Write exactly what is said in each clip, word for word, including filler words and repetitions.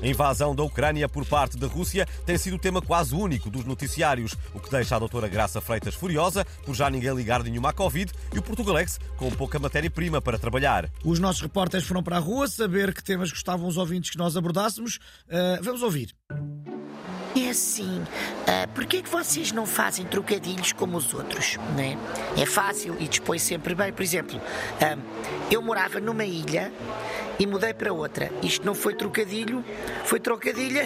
A invasão da Ucrânia por parte da Rússia tem sido o tema quase único dos noticiários, o que deixa a doutora Graça Freitas furiosa por já ninguém ligar nenhuma à Covid e o Portugalex com pouca matéria-prima para trabalhar. Os nossos repórteres foram para a rua saber que temas gostavam os ouvintes que nós abordássemos. Uh, vamos ouvir. É assim, uh, porquê é que vocês não fazem trocadilhos como os outros, né? É fácil e dispõe sempre bem. Por exemplo, uh, eu morava numa ilha e mudei para outra. Isto não foi trocadilho, foi trocadilha.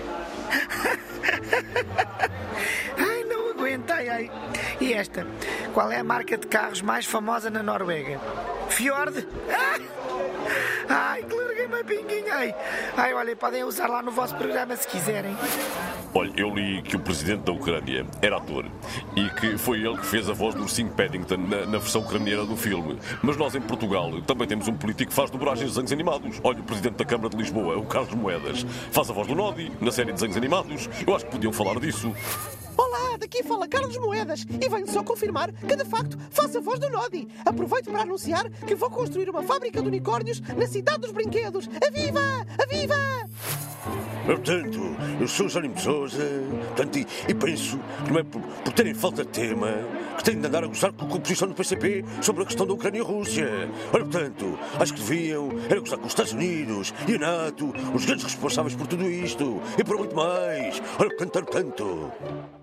Ai, não aguentei, ai. E esta? Qual é a marca de carros mais famosa na Noruega? Fjord? Ai, que larguei-me a pinguinha. Ai, ai, olha, podem usar lá no vosso programa se quiserem. Olha, eu li que o presidente da Ucrânia era ator e que foi ele que fez a voz do Ursinho Paddington na, na versão ucraniana do filme. Mas nós em Portugal também temos um político que faz dobragens de desenhos animados. Olha, o presidente da Câmara de Lisboa, o Carlos Moedas, faz a voz do Nodi na série de desenhos animados. Eu acho que podiam falar disso. Olá, daqui fala Carlos Moedas e venho só confirmar que, de facto, faço a voz do Nodi. Aproveito para anunciar que vou construir uma fábrica de unicórnios na cidade dos brinquedos. Aviva! Aviva! Portanto, eu sou Jerónimo de Sousa, portanto, e, e penso que não é por, por terem falta de tema que têm de andar a gozar com a composição do P C P sobre a questão da Ucrânia e Rússia. Ora, portanto, acho que deviam era gozar com os Estados Unidos e a NATO, os grandes responsáveis por tudo isto e por muito mais. Ora, portanto, ora, portanto...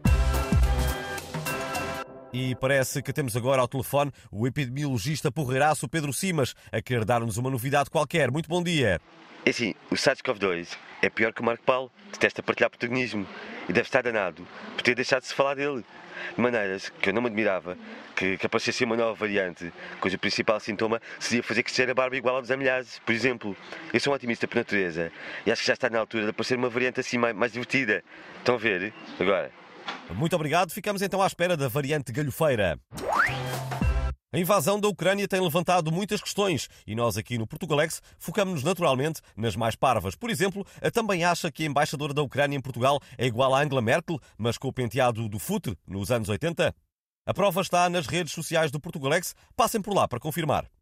E parece que temos agora ao telefone o epidemiologista porreiraço Pedro Simas a querer dar-nos uma novidade qualquer. Muito bom dia. É assim, o SARS-CoV dois é pior que o Marco Paulo, detesta partilhar protagonismo e deve estar danado por ter deixado de se falar dele. De maneiras que eu não me admirava que, que aparecesse uma nova variante, cujo principal sintoma seria fazer crescer a barba igual a dos amelhados. Por exemplo, eu sou um otimista por natureza e acho que já está na altura de aparecer uma variante assim mais, mais divertida. Estão a ver? Agora... Muito obrigado. Ficamos então à espera da variante galhofeira. A invasão da Ucrânia tem levantado muitas questões e nós aqui no Portugalex focamos-nos naturalmente nas mais parvas. Por exemplo, também acha que a embaixadora da Ucrânia em Portugal é igual a Angela Merkel, mas com o penteado do futre nos anos oitenta? A prova está nas redes sociais do Portugalex. Passem por lá para confirmar.